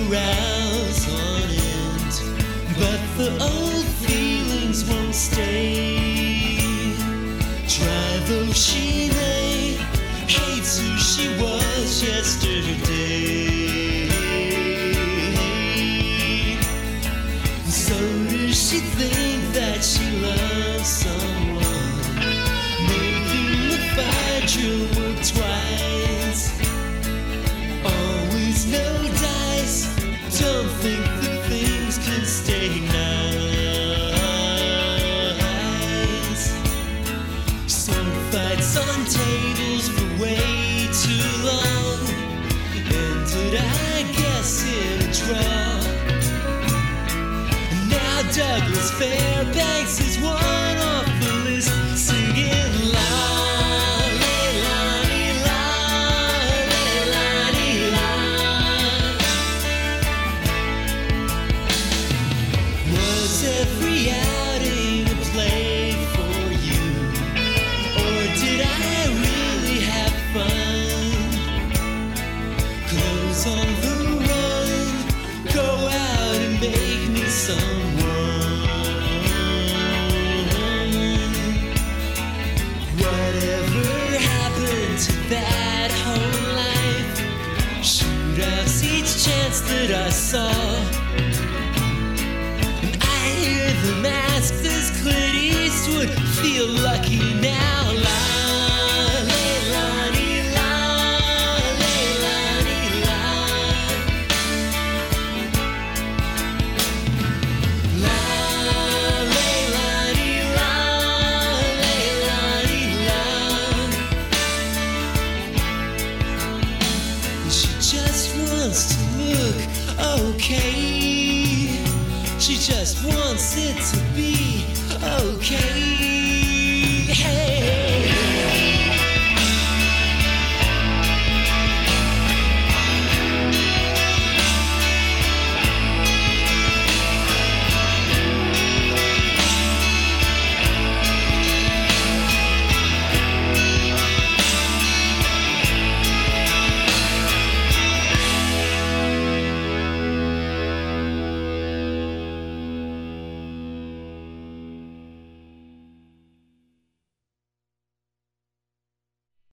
hours on end, but the old feelings won't stay. Try though she may, hates who she was yesterday. So does she think that she loves someone, making the fire drill work twice? Always no dice, don't think that things can stay nice. Sword fights on tables for way too long, ended I guess in a draw. And now Douglas Fairbanks is one.